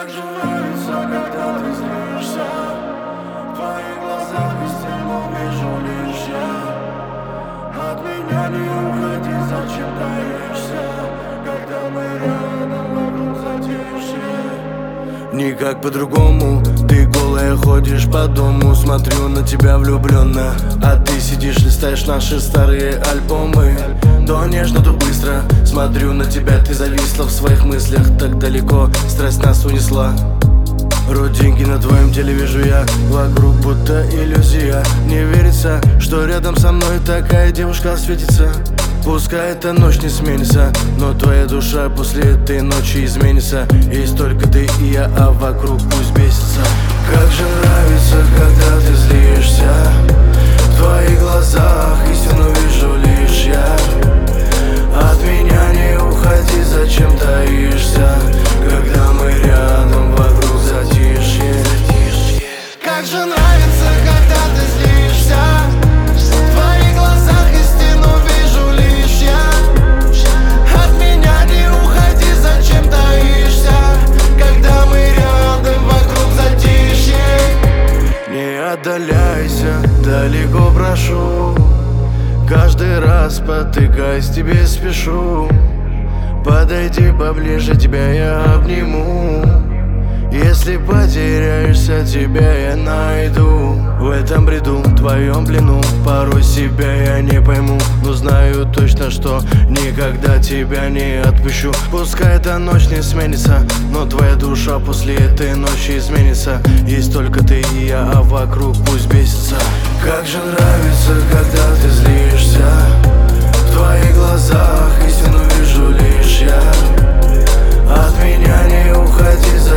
Как же нравится, когда ты злишься. В твоих глазах из тьму вижу лишь я. От меня не уходи, зачем таишься, когда мы рядом, вокруг затишье. Никак по-другому, ты голая ходишь по дому. Смотрю на тебя влюбленно, а ты сидишь, листаешь наши старые альбомы. То нежно, то быстро смотрю на тебя, ты зависла в своих мыслях. Так далеко страсть нас унесла. Родинки на твоем теле вижу я, вокруг будто иллюзия. Не верится, что рядом со мной такая девушка светится. Пускай эта ночь не сменится, но твоя душа после этой ночи изменится. Есть только ты и я, а вокруг пусть бесится. Как же нравится, когда ты злишься. В твоих глазах истину вижу лишь я. От меня не уходи, зачем таишься, когда мы рядом, вокруг затишье. Как же нравится, когда ты злишься. В твоих глазах истину вижу лишь я. От меня не уходи, зачем таишься, когда мы рядом, вокруг затишье. Не отдаляйся, далеко прошу. Каждый раз потыкаясь, тебе спешу. Подойди поближе, тебя я обниму. Если потеряешься, тебя я найду. В этом бреду, в твоем плену, порой себя я не пойму. Но знаю точно, что никогда тебя не отпущу. Пускай эта ночь не сменится, но твоя душа после этой ночи изменится. Есть только ты и я, а вокруг пусть бесится. Как же нравится, когда ты злишься. В твоих глазах истину вижу лишь я. От меня не уходи,